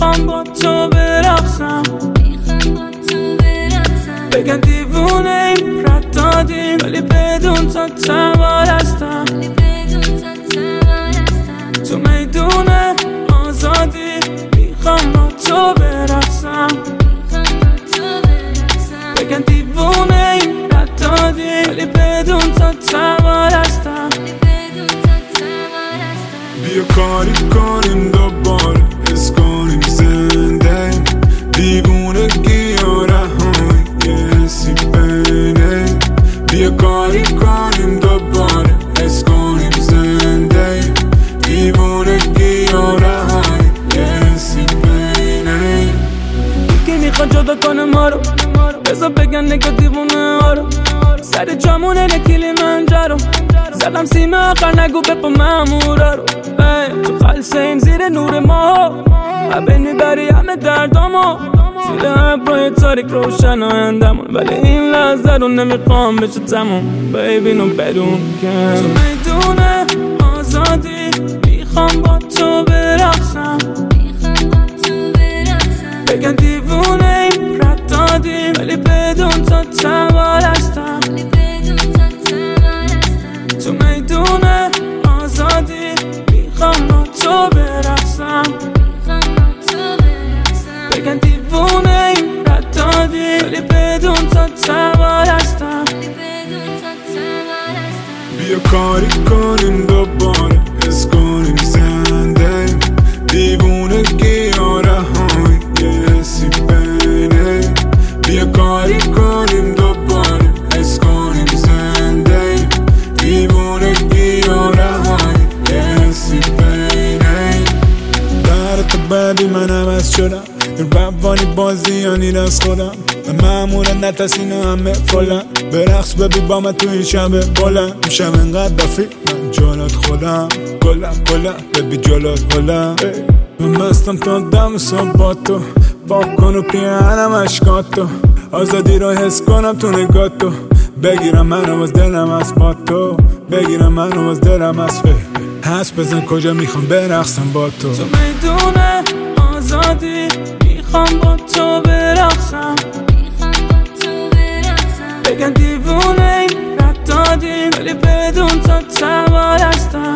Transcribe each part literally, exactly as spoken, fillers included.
میخوام با تو برقصم، بگن دیوونه این رد دادیم ولی بدون تا تمال هستم. تو میدون آزادی میخوام با تو برقصم، بگن دیوونه این رد دادیم ولی بدون تا تمال هستم. بیا کاری کنیم دوباره، حس کنیم زنده دیوونگی و رهایی یه حسی بینه. بیا کاری کنیم دوباره، حس کنیم زنده دیوونگی و رهایی یه حسی بینه. یکی میخواد جدا کنه ما رو، بذار بگن نگاه دیوونه ها رو. سر جامونه نکیلی منجرو زدم سیمه آخر نگو بپا مامورا رو. تو خلصه این زیر نور ما بین میبری همه دردامو، زیر ابرای تاریک روشن آیندمون، ولی این لحظه رو نمیخوام بشه تموم. بیبی نو بدون که تو میدون آزادی میخوام با تو برقصم، بگن دیوونه این رد دادیم ولی بدون تا تمال هستم. تو میدون آزادی میخوام با تو برقصم، بگن دیوونه این رد دادی ولی بدون تا تمال هستم. بیا کاری کنیم دوباره، حس کنیم زنده دیوونگی و رهایی یه حسی بینه. بیا کاری کنیم دوباره، حس کنیم زنده دیوونگی و رهایی یه حسی بینه. برات بعدی من عوض شدم، روانی بازیانی از خودم، معمولا نتسینه همه فلم. برقص ببی با من تو این شبه بلند، میشم انقدر دفی من جالات خودم. گلم گلم ببی جالات گلم، من مستم تا دم صبح با تو، پاک کن و پیانم اشکاتو، آزادی رو حس کنم تو نگاتو. بگیرم منو از دلم از با تو، بگیرم منو از دلم از فه حس بزن کجا میخوام برقصم با تو. تو میدون آزادی میخوام با تو برقصم، بگن دیوونه این رد دادیم ولی بدون تا تمال هستم.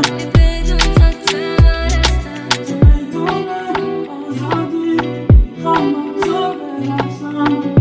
تو میدون آزادی میخوام با تو برقصم.